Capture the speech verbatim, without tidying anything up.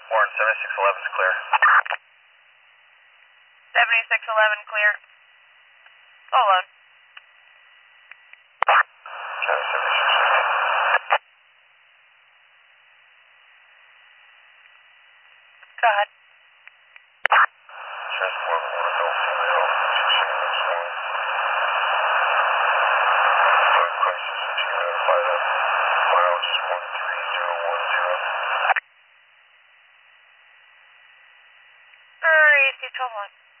Warren, seventy-six eleven is clear. seventy-six eleven clear. Hold on. Channel seventy-six eleven. Go ahead. Transport one adult female, sixteen minutes long. Five crisis and she notified of mileage is one three zero one zero. Alright, twelve one.